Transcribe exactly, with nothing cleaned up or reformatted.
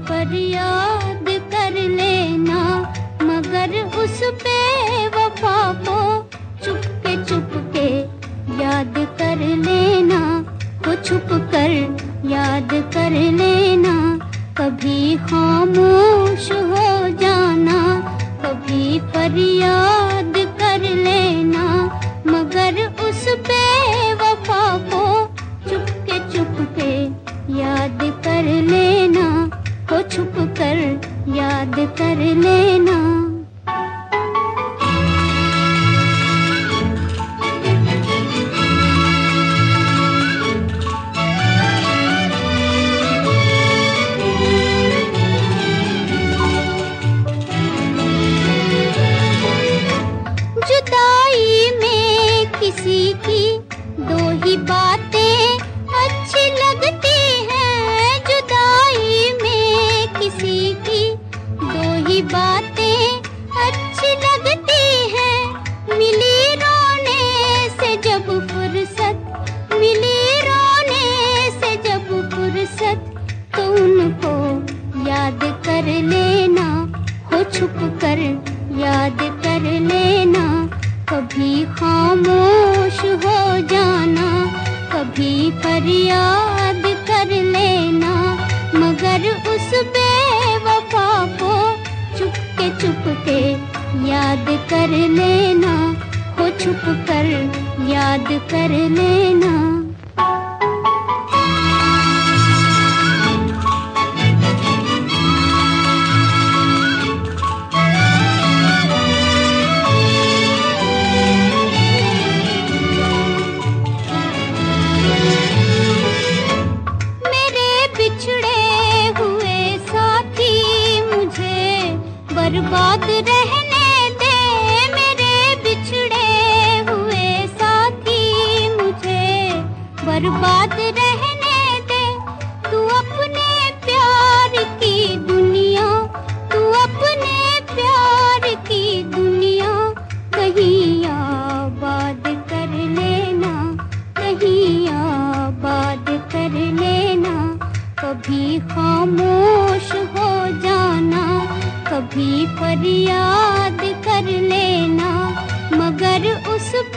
फरियाद कर लेना, मगर उस बेवफा को चुपके चुपके याद कर लेना, वो छुप कर याद कर लेना। कभी खामोश हो जाना, कभी फरियाद कर लेना, मगर उस बेवफा को चुपके चुपके याद कर लेना, वो छुप कर याद कर लेना। जुदाई में किसी की दो ही बातें अच्छी लगती हैं, जुदाई में किसी की दो ही बातें अच्छी लगती हैं। मिली रोने से जब फुर्सत, मिली रोने से जब फुर्सत, तो उनको याद कर लेना, हो छुप कर याद कर लेना। कभी खामोश हो जाना, कभी फरियाद कर लेना, मगर उस बेवफा को चुपके चुपके याद कर लेना, हो छुप कर याद कर लेना। बर्बाद रहने दे मेरे बिछड़े हुए साथी, मुझे बर्बाद रहने दे। तू अपने प्यार की दुनिया, तू अपने प्यार की दुनिया कहीं आबाद कर लेना, कहीं आबाद कर लेना। कभी खामोश हो जाना, कभी फरियाद कर लेना, मगर उस